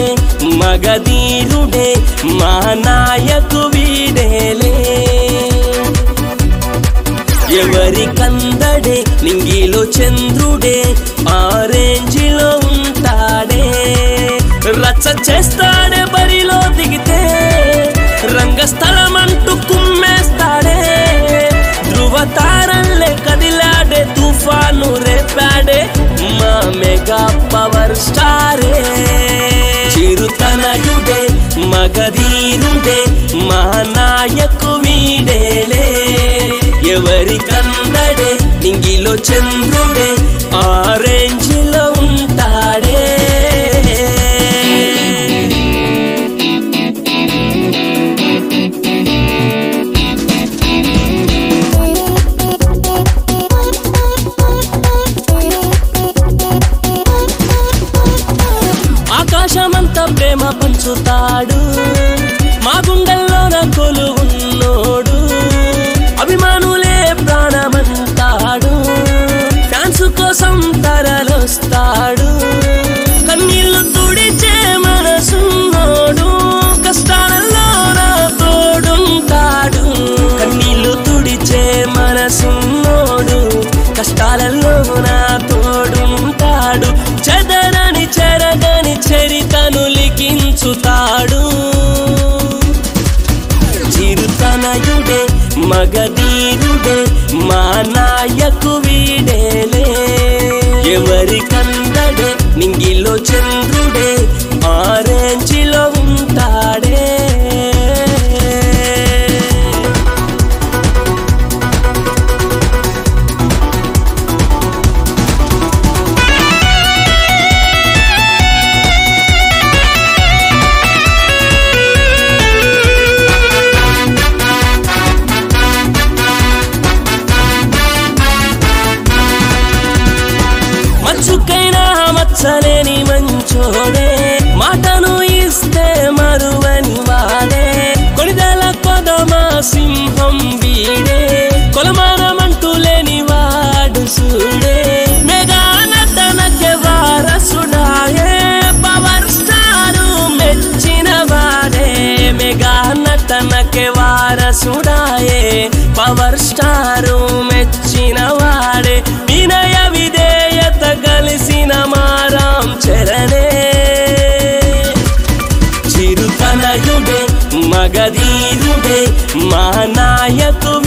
మగధీరుడే మా నాయకు వీడేలే ఎవరికందడే నింగిలో చంద్రుడే ఆరెంజిలో ఉంటాడే రచ్చ చేస్తాడే బరిలో దిగితే రంగస్థలం అంటూ కుమ్మేస్తాడే ధృవతారల్లే కదిలాడే తుఫాను రేపాడే మా మెగా పవర్ స్టారే చిరుతనయుడే మగధీరుడే మా నాయకు వీడేలే ఎవరికందడే నింగిలో చంద్రుడే ఆరెంజిలో ఉంటాడే ఆకాశమంతా ప్రేమ పంచుతాడు మా గుండెల్లోన కొలువున్నోడు అభిమానులే ప్రాణమంటాడు ఫ్యాన్స్ కోసం తరలొస్తాడు కన్నీళ్లు తుడిచే మనసున్నోడు కష్టాలలో నా తోడుంటాడు కన్నీళ్లు తుడిచే మనసున్నోడు కష్టాలలో నా తోడుంటాడు చెదరని చెరగని చరితను లిఖించుతాడు చిరుతనయుడే మగధీరుడే మా నాయకు వీడేలే ఎవరికందడే నింగిలో చంద్రుడే ఆరెంజిలో ఉంటాడే మచ్చుకైనా మచ్చలేని మంచోడే మాటను ఇస్తే మరువని వాడే కొనిదల కొదమా సింహం వీడే కొలమానమంటూ లేని వాడు సూడే మెగా నటనకే వారసుడాయే పవర్ స్టారు మెచ్చిన వాడే మెగా నటనకే వారసుడాయే పవర్ స్టారు మెచ్చిన వాడే వినయ విధేయత కలిసిన మారాం చరణే చిరుతనయుడే మగధీరుడే మా నాయకు